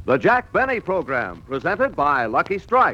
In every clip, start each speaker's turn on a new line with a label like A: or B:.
A: The Jack Benny Program, presented by Lucky Strike.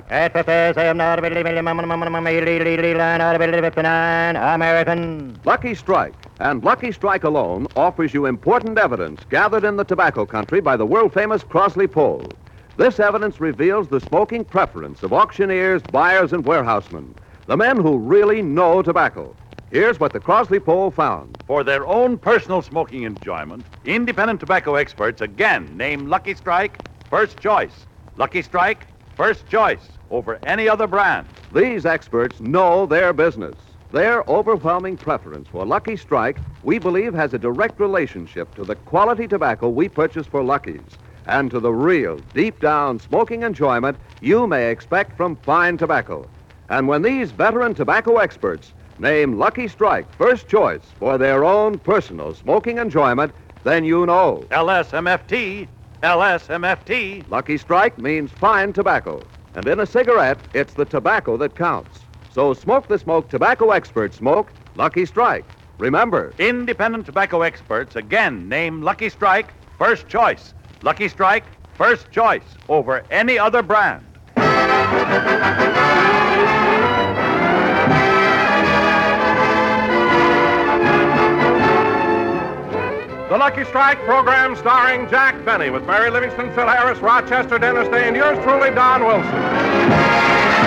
B: American.
A: Lucky Strike, and Lucky Strike alone, offers you important evidence gathered in the tobacco country by the world-famous Crosley poll. This evidence reveals the smoking preference of auctioneers, buyers, and warehousemen, the men who really know tobacco. Here's what the Crosley poll found.
C: For their own personal smoking enjoyment, independent tobacco experts again name Lucky Strike first choice. Lucky Strike, first choice over any other brand.
A: These experts know their business. Their overwhelming preference for Lucky Strike, we believe, has a direct relationship to the quality tobacco we purchase for Lucky's and to the real, deep-down smoking enjoyment you may expect from fine tobacco. And when these veteran tobacco experts name Lucky Strike first choice for their own personal smoking enjoyment, then you know.
C: LSMFT. LSMFT.
A: Lucky Strike means fine tobacco. And in a cigarette, it's the tobacco that counts. So smoke the smoke tobacco experts smoke Lucky Strike. Remember,
C: Independent tobacco experts again name Lucky Strike first choice. Lucky Strike, first choice over any other brand.
D: The Lucky Strike program starring Jack Benny with Mary Livingston, Phil Harris, Rochester, Dennis Day, and yours truly, Don Wilson.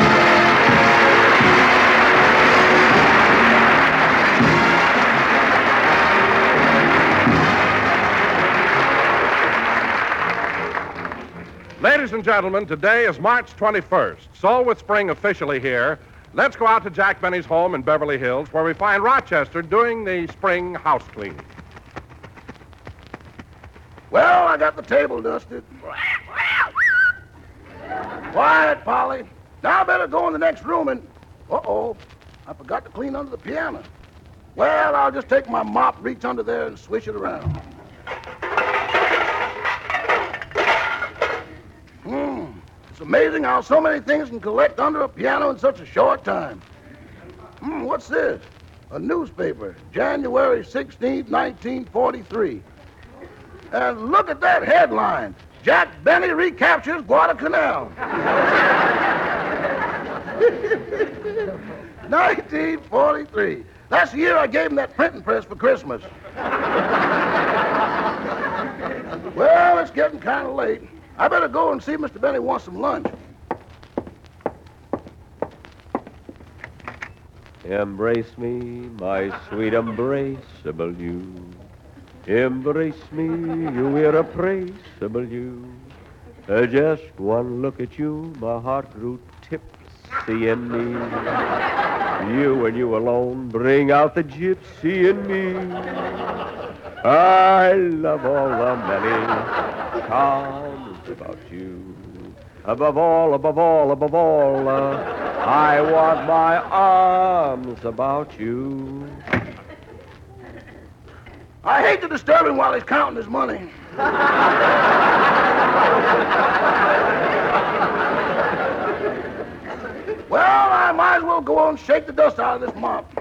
D: Ladies and gentlemen, today is March 21st. So with spring officially here, let's go out to Jack Benny's home in Beverly Hills, where we find Rochester doing the spring house cleaning.
E: Well, I got the table dusted. Quiet, Polly. Now I better go in the next room and... Uh-oh, I forgot to clean under the piano. Well, I'll just take my mop, reach under there, and swish it around. It's amazing how so many things can collect under a piano in such a short time. What's this? A newspaper, January 16th, 1943. And look at that headline. Jack Benny recaptures Guadalcanal. 1943. That's the year I gave him that printing press for Christmas. Well, it's getting kind of late. I better go and see if Mr. Benny wants some lunch.
F: Embrace me, my sweet embraceable you. Embrace me, you irreplaceable you. Just one look at you, my heart grew tipsy in me. You and you alone bring out the gypsy in me. I love all the many charms about you. Above all, I want my arms about you.
E: I hate to disturb him while he's counting his money. Well, I might as well go on and shake the dust out of this mop.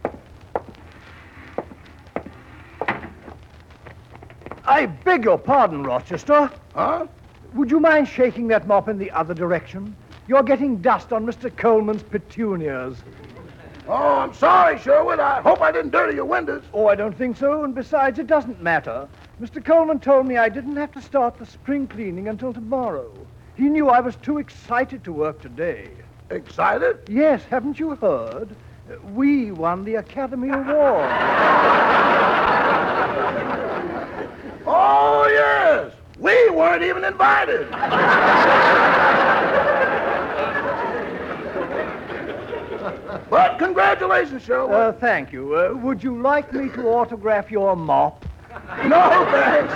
G: I beg your pardon, Rochester.
E: Huh?
G: Would you mind shaking that mop in the other direction? You're getting dust on Mr. Coleman's petunias.
E: Oh, I'm sorry, Sherwood. I hope I didn't dirty your windows.
G: Oh, I don't think so, and besides, it doesn't matter. Mr. Coleman told me I didn't have to start the spring cleaning until tomorrow. He knew I was too excited to work today.
E: Excited?
G: Yes, haven't you heard? We won the Academy Award.
E: Oh, yes. We weren't even invited. But congratulations, Sherwood.
G: Thank you. Would you like me to autograph your mop?
E: No, thanks.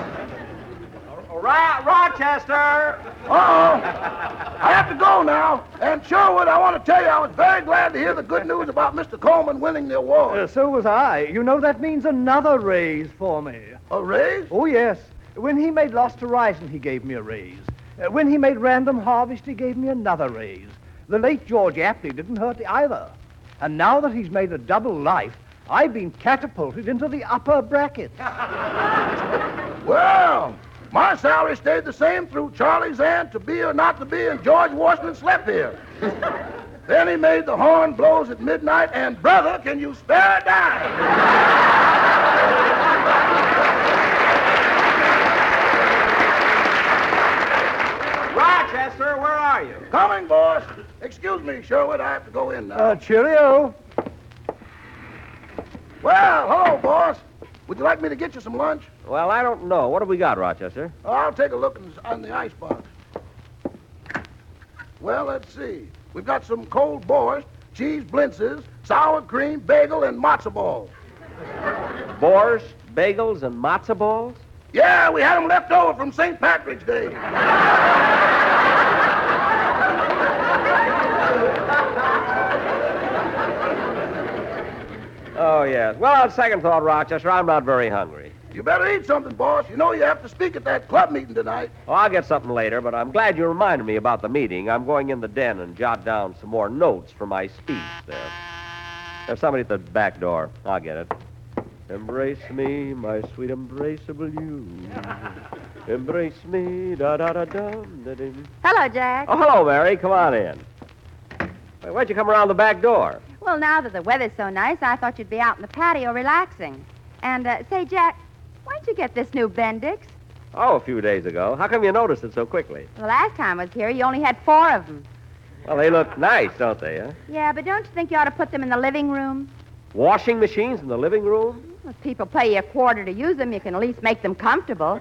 B: Rochester!
E: Uh-oh. I have to go now. And Sherwood, I want to tell you I was very glad to hear the good news about Mr. Coleman winning the award.
G: So was I. You know, that means another raise for me.
E: A raise?
G: Oh, yes. When he made Lost Horizon, he gave me a raise. When he made Random Harvest, he gave me another raise. The late George Apley didn't hurt either. And now that he's made a double life, I've been catapulted into the upper brackets.
E: Well, My salary stayed the same through Charlie's and to be or not to be, and George Washington slept here. Then he made the horn blows at midnight, and brother, can you spare a dime?
B: Rochester, where are you?
E: Coming, boss. Excuse me, Sherwood, I have to go in now.
G: Cheerio.
E: Well, hello, boss. Would you like me to get you some lunch?
F: Well, I don't know. What have we got, Rochester?
E: Oh, I'll take a look on the icebox. Well, let's see. We've got some cold borscht, cheese blintzes, sour cream, bagel, and matzo balls.
F: Borscht, bagels, and matzo balls?
E: Yeah, we had them left over from St. Patrick's Day.
F: Oh, yes. Well, on second thought, Rochester, I'm not very hungry.
E: You better eat something, boss. You know you have to speak at that club meeting tonight.
F: Oh, I'll get something later, but I'm glad you reminded me about the meeting. I'm going in the den and jot down some more notes for my speech there. There's somebody at the back door. I'll get it. Embrace me, my sweet embraceable you. Embrace me, da-da-da-dum, da-ding.
H: Hello, Jack.
F: Oh, hello, Mary. Come on in. Wait, why'd you come around the back door?
H: Well, now that the weather's so nice, I thought you'd be out in the patio relaxing. And, say, Jack, why'd you get this new Bendix?
F: Oh, a few days ago. How come you noticed it so quickly?
H: The last time I was here, you only had 4 of them.
F: Well, they look nice, don't they, huh?
H: Yeah, but don't you think you ought to put them in the living room?
F: Washing machines in the living room?
H: If people pay you a quarter to use them, you can at least make them comfortable.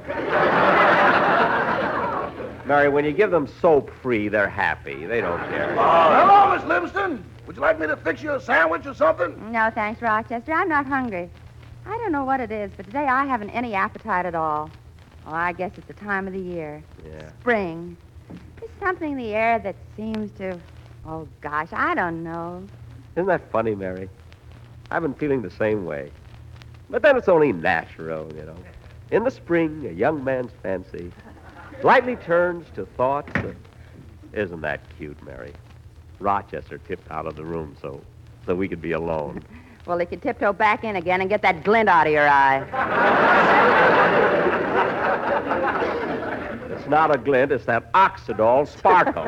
F: Mary, when you give them soap free, they're happy. They don't care.
E: Hello, Miss Livingston. Would you like me to fix you a sandwich or something?
H: No, thanks, Rochester. I'm not hungry. I don't know what it is, but today I haven't any appetite at all. Oh, I guess it's the time of the year.
F: Yeah.
H: Spring. There's something in the air that seems to... Oh, gosh, I don't know.
F: Isn't that funny, Mary? I've been feeling the same way. But then it's only natural, you know. In the spring, a young man's fancy slightly turns to thoughts of... Isn't that cute, Mary? Rochester tipped out of the room so we could be alone.
H: Well, he could tiptoe back in again and get that glint out of your eye.
F: It's not a glint, it's that Oxidol sparkle.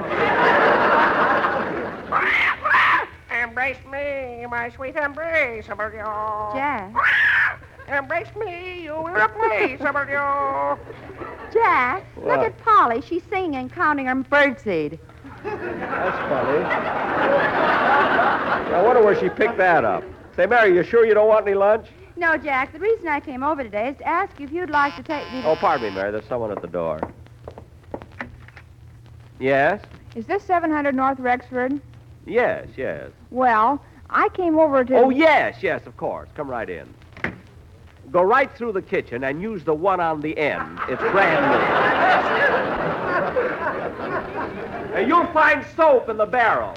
B: Embrace me, my sweet embraceable you.
H: Jack.
B: Embrace me, you irreplaceable you.
H: Jack,
F: What?
H: look at Polly. She's singing and counting her birdseed.
F: That's funny. I wonder where she picked that up. Say, Mary, you sure you don't want any lunch?
H: No, Jack, the reason I came over today is to ask you if you'd like to take me to...
F: Oh, pardon me, Mary. There's someone at the door. Yes?
I: Is this 700 North Rexford?
F: Yes, yes.
I: Well, I came over to...
F: Oh, yes, of course. Come right in. Go right through the kitchen and use the one on the end. It's brand new. And you'll find soap in the barrel.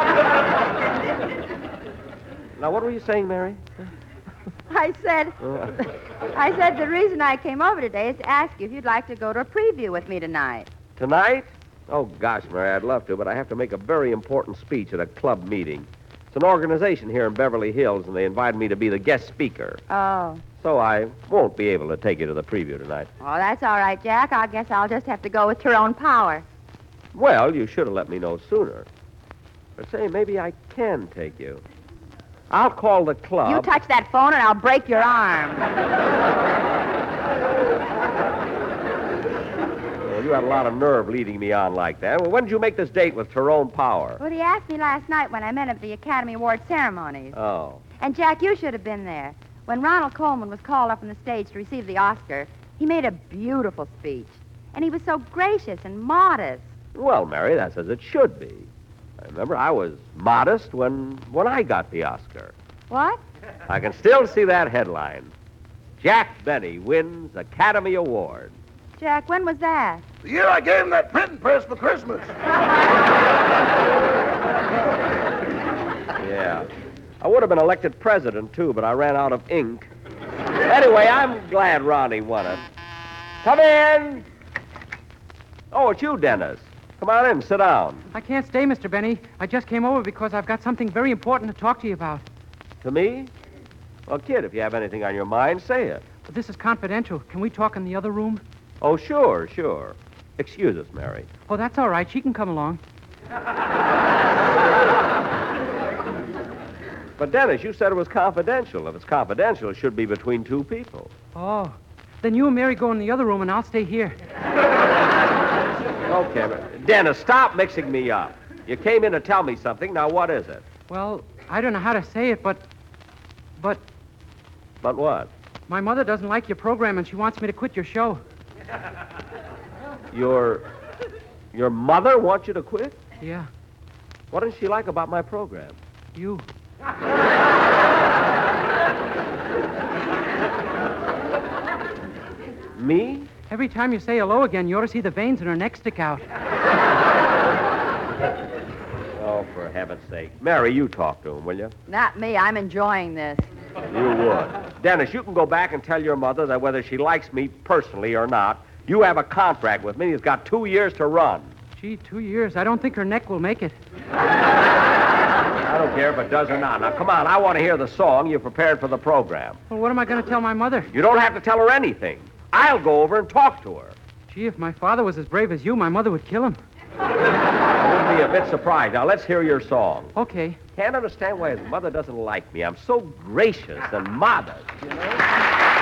F: Now, what were you saying, Mary?
H: I said the reason I came over today is to ask you if you'd like to go to a preview with me tonight.
F: Tonight? Oh, gosh, Mary, I'd love to, but I have to make a very important speech at a club meeting. It's an organization here in Beverly Hills, and they invited me to be the guest speaker.
H: Oh.
F: So I won't be able to take you to the preview tonight.
H: Oh, that's all right, Jack. I guess I'll just have to go with your own power.
F: Well, you should have let me know sooner. But say, maybe I can take you. I'll call the club.
H: You touch that phone and I'll break your arm.
F: Well, you had a lot of nerve leading me on like that. Well, when did you make this date with Tyrone Power?
H: Well, he asked me last night when I met him at the Academy Award ceremonies.
F: Oh.
H: And, Jack, you should have been there. When Ronald Colman was called up on the stage to receive the Oscar, he made a beautiful speech. And he was so gracious and modest.
F: Well, Mary, that's as it should be. I remember I was modest when I got the Oscar.
H: What?
F: I can still see that headline. Jack Benny wins Academy Award.
H: Jack, when was that?
E: The year I gave him that printing press for Christmas.
F: Yeah. I would have been elected president, too, but I ran out of ink. Anyway, I'm glad Ronnie won it. Come in. Oh, it's you, Dennis. Come on in, sit down.
J: I can't stay, Mr. Benny. I just came over because I've got something very important to talk to you about.
F: To me? Well, kid, if you have anything on your mind, say it.
J: But this is confidential. Can we talk in the other room?
F: Oh, sure, sure. Excuse us, Mary.
J: Oh, that's all right. She can come along.
F: But, Dennis, you said it was confidential. If it's confidential, it should be between two people.
J: Oh. Then you and Mary go in the other room, and I'll stay here.
F: Okay, but Dennis, stop mixing me up. You came in to tell me something. Now, what is it?
J: Well, I don't know how to say it, but
F: But what?
J: my mother doesn't like your program, and she wants me to quit your show.
F: Your mother wants you to quit?
J: Yeah,
F: What does she like about my program?
J: you.
F: Me?
J: Every time you say hello again, you ought to see the veins in her neck stick out.
F: Oh, for heaven's sake. Mary, you talk to him, will you?
H: Not me. I'm enjoying this.
F: You would. Dennis, you can go back and tell your mother that whether she likes me personally or not, you have a contract with me. It's got 2 years to run.
J: Gee, 2 years. I don't think her neck will make it.
F: I don't care if it does or not. Now, come on. I want to hear the song you prepared for the program.
J: Well, what am I going to tell my mother?
F: You don't have to tell her anything. I'll go over and talk to her.
J: Gee, if my father was as brave as you, my mother would kill him.
F: I wouldn't be a bit surprised. Now, let's hear your song.
J: Okay.
F: Can't understand why his mother doesn't like me. I'm so gracious and modest, you know?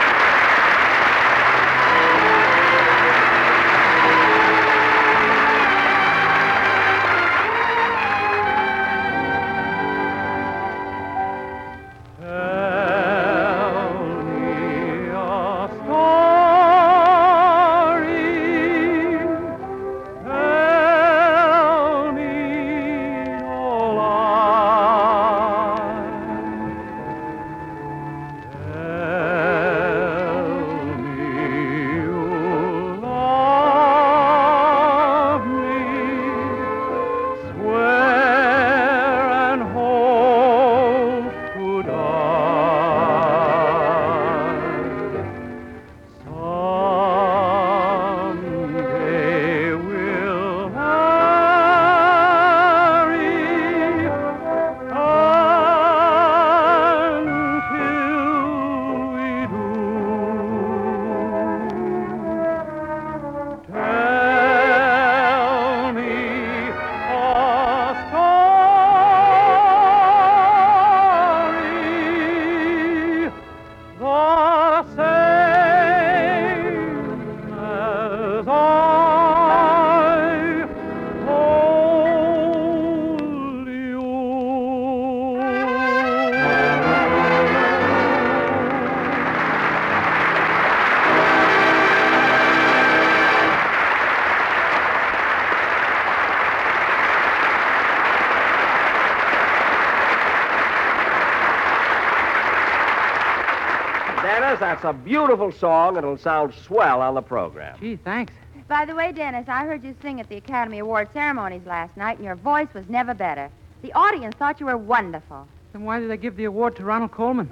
F: Dennis, that's a beautiful song, and it'll sound swell on the program.
J: Gee, thanks.
H: By the way, Dennis, I heard you sing at the Academy Award ceremonies last night, and your voice was never better. The audience thought you were wonderful.
J: Then why did they give the award to Ronald Coleman?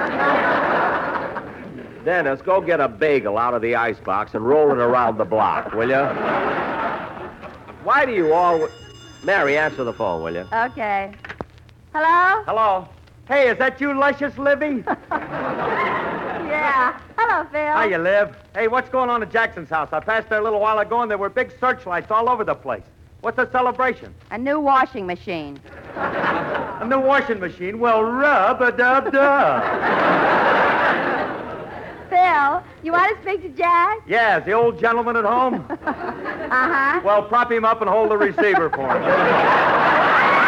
F: Dennis, go get a bagel out of the icebox and roll it around the block, will you? Why do you always... Mary, answer the phone, will you?
H: Okay. Hello?
K: Hello. Hey, is that you, Luscious Livy?
H: Yeah. Hello, Phil.
K: How you live? Hey, what's going on at Jackson's house? I passed there a little while ago, and there were big searchlights all over the place. What's the celebration?
H: A new washing machine.
K: A new washing machine? Well, rub-a-dub-dub.
H: Phil, you want to speak to Jack?
K: Yeah, is the old gentleman at home?
H: Uh-huh.
K: Well, prop him up and hold the receiver for him.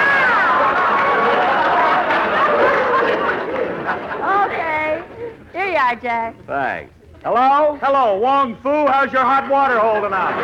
H: Okay. Here you are, Jack.
F: Thanks. Hello?
K: Hello, Wong Fu. How's your hot water holding out?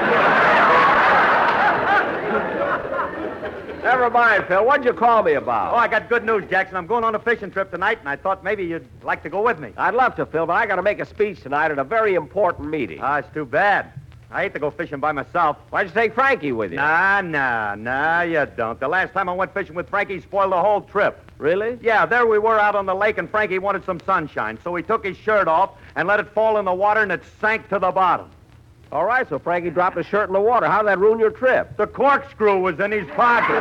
F: Never mind, Phil. What'd you call me about?
K: Oh, I got good news, Jackson. I'm going on a fishing trip tonight, and I thought maybe you'd like to go with me.
F: I'd love to, Phil, but I got to make a speech tonight at a very important meeting.
K: Ah, it's too bad. I hate to go fishing by myself.
F: Why'd you take Frankie with you?
K: Nah, you don't. The last time I went fishing with Frankie, he spoiled the whole trip.
F: Really?
K: Yeah, there we were out on the lake, and Frankie wanted some sunshine, so he took his shirt off and let it fall in the water, and it sank to the bottom.
F: All right, so Frankie dropped his shirt in the water. How did that ruin your trip?
K: The corkscrew was in his pocket.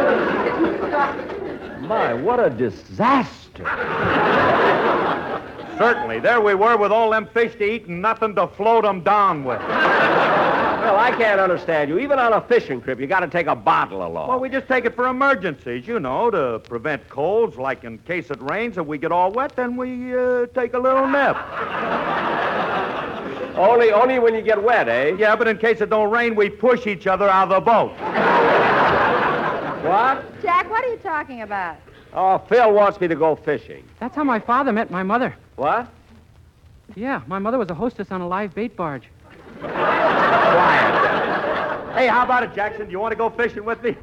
F: My, what a disaster.
K: Certainly. There we were with all them fish to eat and nothing to float them down with.
F: Well, I can't understand you. Even on a fishing trip, you got to take a bottle along.
K: Well, we just take it for emergencies, you know, to prevent colds. Like in case it rains and we get all wet, then we take a little nip.
F: Only when you get wet, eh?
K: Yeah, but in case it don't rain, we push each other out of the boat.
F: What?
H: Jack, what are you talking about?
F: Oh, Phil wants me to go fishing.
J: That's how my father met my mother.
F: What?
J: Yeah, my mother was a hostess on a live bait barge.
K: Quiet. Hey, how about it, Jackson? Do you want to go fishing with me?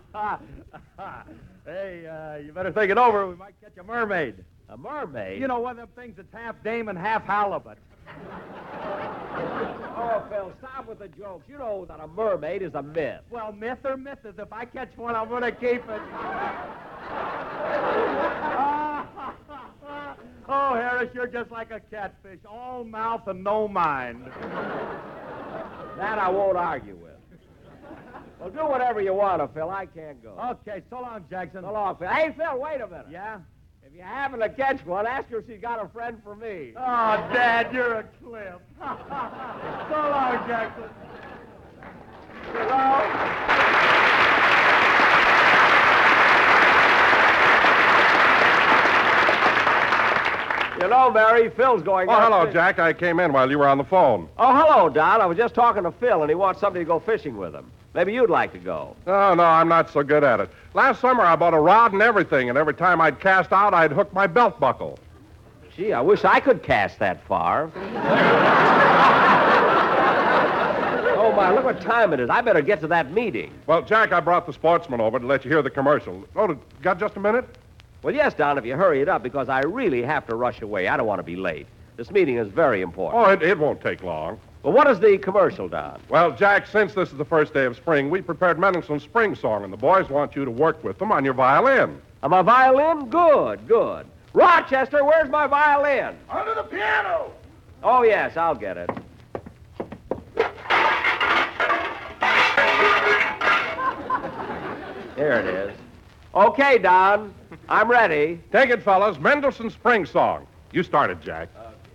K: Hey, you better think it over. We might catch a mermaid.
F: A mermaid?
K: You know, one of them things that's half dame and half halibut.
F: Oh, Phil, stop with the jokes. You know that a mermaid is a myth.
K: Well, myth or myths. If I catch one, I'm going to keep it. Oh, Harris, you're just like a catfish. All mouth and no mind.
F: That I won't argue with. Well, do whatever you want to, Phil. I can't go.
K: Okay, so long, Jackson.
F: So long, Phil. Hey, Phil, wait a minute.
K: Yeah?
F: If you happen to catch one, ask her if she's got a friend for me.
K: Oh, Dad, you're a clip. So long, Jackson.
F: Hello? You know, Mary, Phil's going
D: Oh,
F: out
D: hello,
F: fishing.
D: Jack. I came in while you were on the phone.
F: Oh, hello, Don. I was just talking to Phil, and he wants somebody to go fishing with him. Maybe you'd like to go.
D: No, I'm not so good at it. Last summer, I bought a rod and everything, and every time I'd cast out, I'd hook my belt buckle.
F: Gee, I wish I could cast that far. Oh, my, look what time it is. I better get to that meeting.
D: Well, Jack, I brought the sportsman over to let you hear the commercial. Oh, got just a minute?
F: Well, yes, Don, if you hurry it up, because I really have to rush away. I don't want to be late. This meeting is very important.
D: Oh, it won't take long.
F: Well, what is the commercial, Don?
D: Well, Jack, since this is the first day of spring, we prepared Mendelssohn's Spring Song, and the boys want you to work with them on your violin.
F: On my violin? Good, good. Rochester, where's my violin?
E: Under the piano.
F: Oh, yes, I'll get it. Here it is. Okay, Don. I'm ready.
D: Take it, fellas. Mendelssohn's Spring Song. You started, Jack.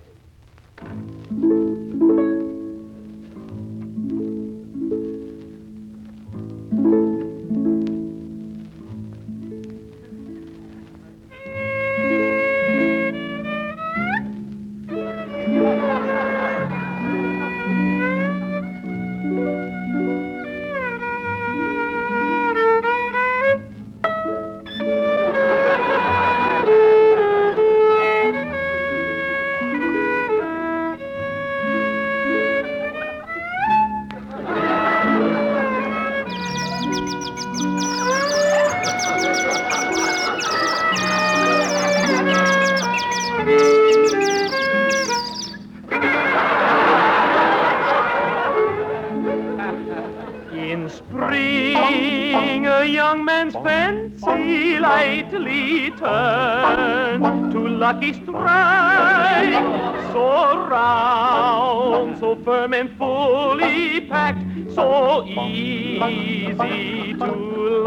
L: In spring, a young man's fancy lightly turns to Lucky Strike. So round, so firm and fully packed, so easy to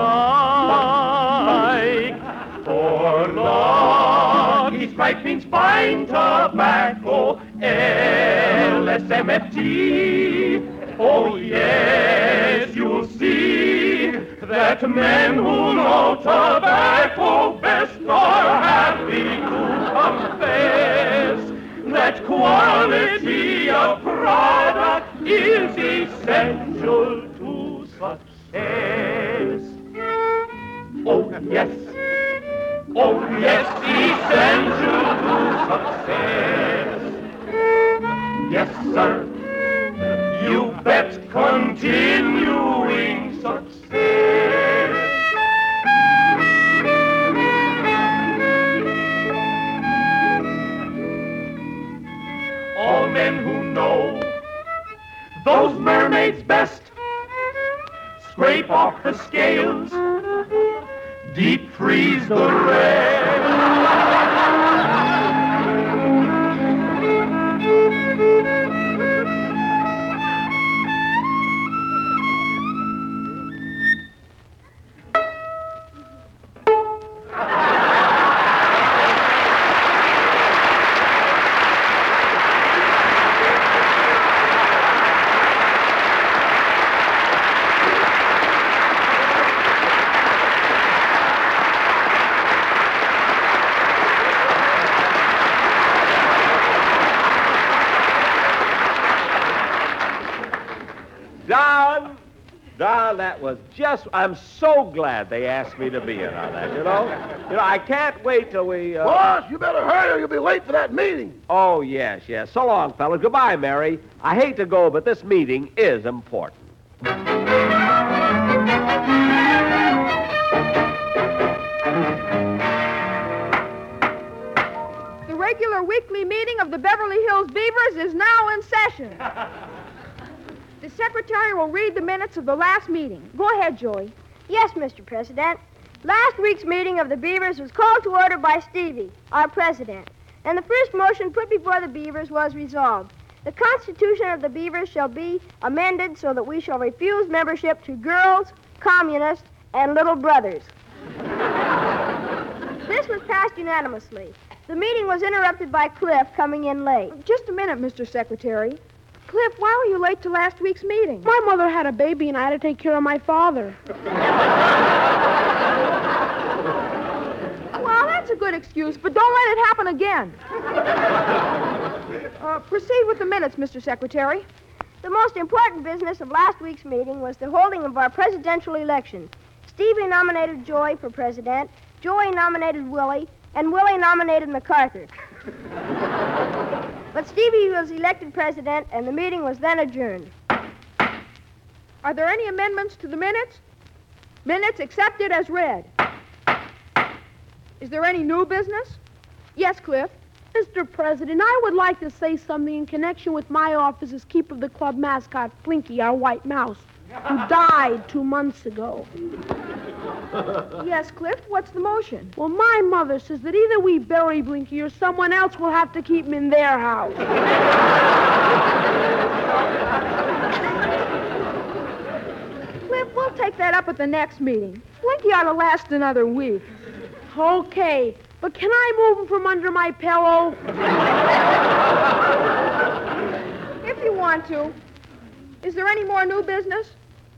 L: like. For Lucky Strike means fine tobacco, LSMFT. Oh, yes, you'll see that men who know tobacco best are happy to confess that quality of product is essential to success. Oh, yes. Oh, yes, essential to success. Yes, sir. You bet continuing success. All men who know those mermaids best scrape off the scales, deep freeze the rest.
F: Don, that was just... I'm so glad they asked me to be in on that, you know? I can't wait till we...
E: Boss, you better hurry or you'll be late for that meeting.
F: Oh, yes. So long, fellas. Goodbye, Mary. I hate to go, but this meeting is important.
I: The regular weekly meeting of the Beverly Hills Beavers is now in session. The secretary will read the minutes of the last meeting. Go ahead, Joey.
M: Yes, Mr. President. Last week's meeting of the Beavers was called to order by Stevie, our president. And the first motion put before the Beavers was resolved. The Constitution of the Beavers shall be amended so that we shall refuse membership to girls, communists, and little brothers. This was passed unanimously. The meeting was interrupted by Cliff coming in late.
I: Just a minute, Mr. Secretary. Cliff, why were you late to last week's meeting?
N: My mother had a baby and I had to take care of my father.
I: Well, that's a good excuse, but don't let it happen again. Proceed with the minutes, Mr. Secretary.
M: The most important business of last week's meeting was the holding of our presidential election. Stevie nominated Joey for president, Joey nominated Willie, and Willie nominated MacArthur. But Stevie was elected president, and the meeting was then adjourned.
I: Are there any amendments to the minutes? Minutes accepted as read. Is there any new business? Yes, Cliff.
N: Mr. President, I would like to say something in connection with my office as keeper of the club mascot, Blinky, our white mouse, who died 2 months ago.
I: Yes, Cliff, what's the motion?
N: Well, my mother says that either we bury Blinky or someone else will have to keep him in their house.
I: Cliff, we'll take that up at the next meeting. Blinky ought to last another week.
N: Okay, but can I move him from under my pillow?
I: If you want to. Is there any more new business?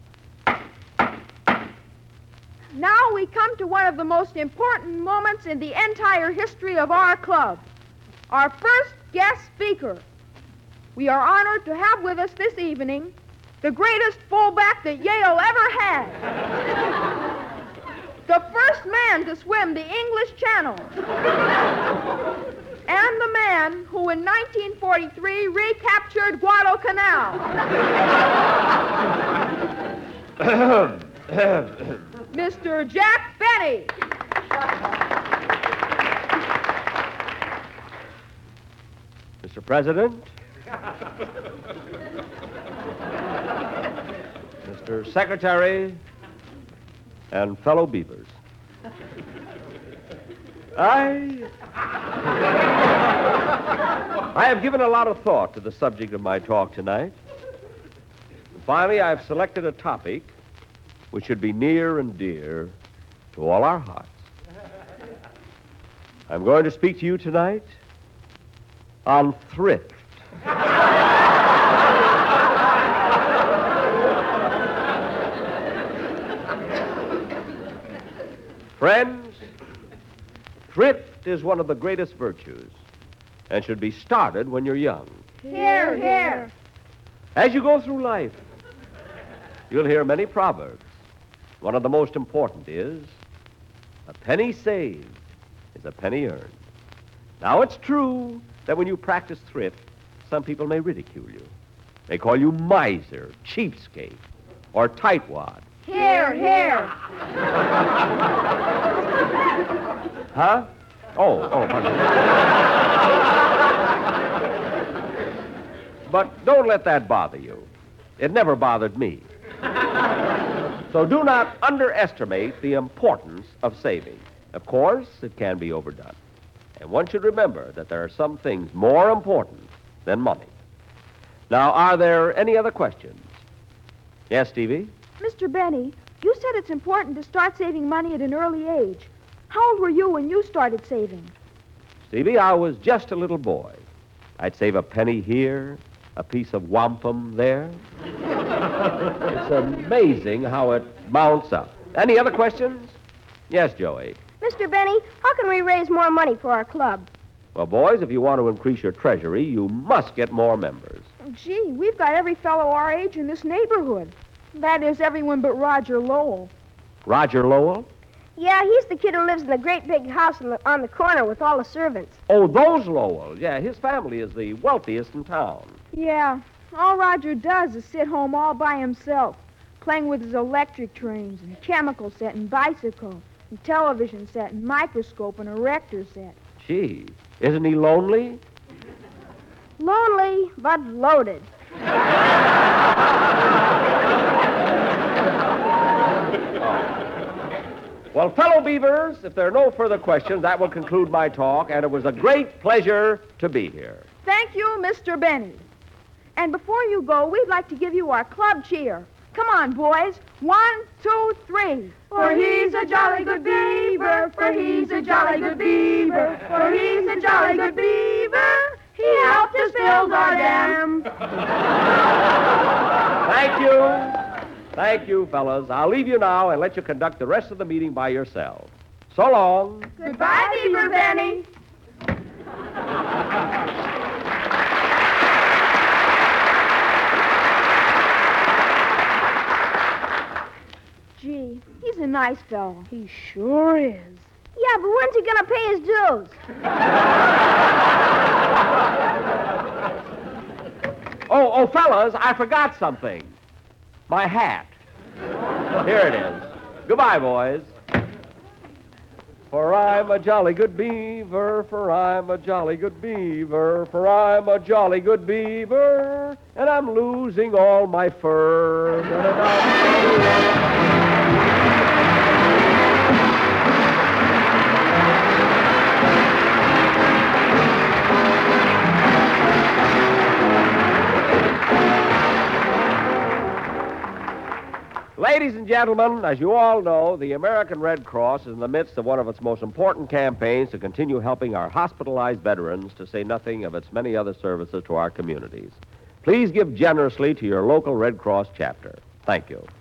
I: Now we come to one of the most important moments in the entire history of our club. Our first guest speaker. We are honored to have with us this evening the greatest fullback that Yale ever had. The first man to swim the English Channel. And the man who in 1943 recaptured Guadalcanal. Mr. Jack Benny.
F: Mr. President. Mr. Secretary. And fellow Beavers. I have given a lot of thought to the subject of my talk tonight. Finally, I've selected a topic which should be near and dear to all our hearts. I'm going to speak to you tonight on thrift. Friends, thrift is one of the greatest virtues and should be started when you're young.
N: Hear, hear.
F: As you go through life, you'll hear many proverbs. One of the most important is, a penny saved is a penny earned. Now, it's true that when you practice thrift, some people may ridicule you. They call you miser, cheapskate, or tightwad.
N: Hear, hear.
F: Huh? Pardon. But don't let that bother you. It never bothered me. So do not underestimate the importance of saving. Of course, it can be overdone. And one should remember that there are some things more important than money. Now, are there any other questions? Yes, Stevie?
I: Mr. Benny, you said it's important to start saving money at an early age. How old were you when you started saving?
F: Stevie, I was just a little boy. I'd save a penny here, a piece of wampum there. It's amazing how it mounts up. Any other questions? Yes, Joey.
M: Mr. Benny, how can we raise more money for our club?
F: Well, boys, if you want to increase your treasury, you must get more members.
I: Gee, we've got every fellow our age in this neighborhood. That is, everyone but Roger Lowell.
F: Roger Lowell?
M: Yeah, he's the kid who lives in the great big house on the corner with all the servants.
F: Oh, those Lowell. Yeah, his family is the wealthiest in town.
I: Yeah, all Roger does is sit home all by himself, playing with his electric trains and chemical set and bicycle and television set and microscope and erector set.
F: Gee, isn't he lonely?
M: Lonely, but loaded.
F: Well, fellow Beavers, if there are no further questions, that will conclude my talk, and it was a great pleasure to be here.
I: Thank you, Mr. Benny. And before you go, we'd like to give you our club cheer. Come on, boys. 1, 2, 3.
B: For he's a jolly good beaver, for he's a jolly good beaver, for he's a jolly good beaver. He helped us build our dam.
F: Thank you. Thank you, fellas. I'll leave you now and let you conduct the rest of the meeting by yourselves. So long.
B: Goodbye, Beaver Benny.
I: Gee, he's a nice fellow. He sure is.
M: Yeah, but when's he gonna pay his dues?
F: Oh, fellas, I forgot something. My hat. Here it is. Goodbye, boys. For I'm a jolly good beaver, for I'm a jolly good beaver, for I'm a jolly good beaver, and I'm losing all my fur. Ladies and gentlemen, as you all know, the American Red Cross is in the midst of one of its most important campaigns to continue helping our hospitalized veterans, to say nothing of its many other services to our communities. Please give generously to your local Red Cross chapter. Thank you.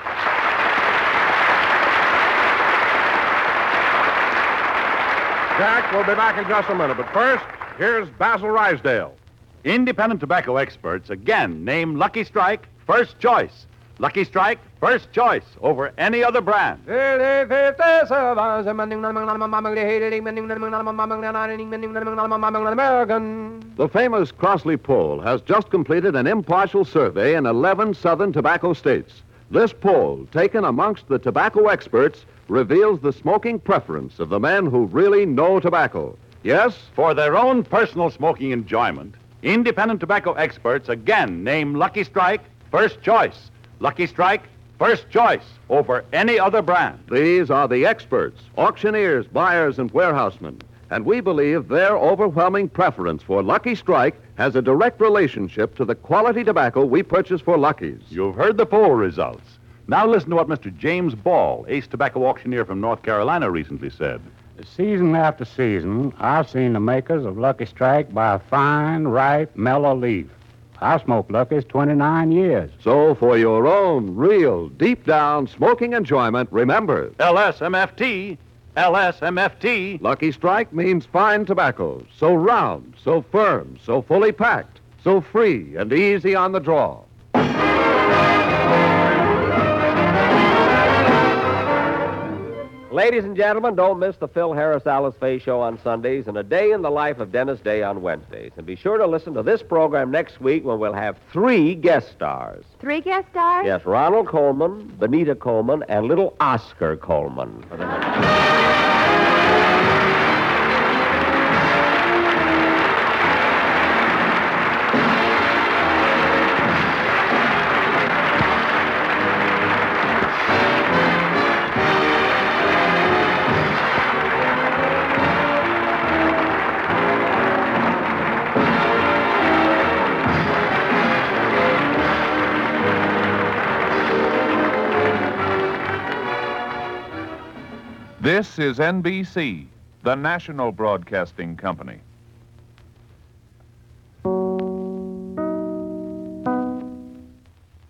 D: Jack, we'll be back in just a minute, but first, here's Basil Rysdale.
C: Independent tobacco experts again name Lucky Strike first choice. Lucky Strike, first choice over any other brand.
A: The famous Crossley poll has just completed an impartial survey in 11 southern tobacco states. This poll, taken amongst the tobacco experts, reveals the smoking preference of the men who really know tobacco. Yes,
C: for their own personal smoking enjoyment, independent tobacco experts again name Lucky Strike first choice. Lucky Strike, first choice over any other brand.
A: These are the experts, auctioneers, buyers, and warehousemen. And we believe their overwhelming preference for Lucky Strike has a direct relationship to the quality tobacco we purchase for Lucky's.
C: You've heard the poll results. Now listen to what Mr. James Ball, ace tobacco auctioneer from North Carolina, recently said.
O: Season after season, I've seen the makers of Lucky Strike buy a fine, ripe, mellow leaf. I've smoked Lucky's 29 years.
A: So for your own real, deep-down smoking enjoyment, remember...
C: LSMFT. LSMFT.
A: Lucky Strike means fine tobacco. So round, so firm, so fully packed, so free and easy on the draw.
F: Ladies and gentlemen, don't miss the Phil Harris Alice Faye Show on Sundays and A Day in the Life of Dennis Day on Wednesdays. And be sure to listen to this program next week when we'll have 3 guest stars.
H: 3 guest stars?
F: Yes, Ronald Coleman, Benita Coleman, and little Oscar Coleman.
P: This is NBC, the national broadcasting company.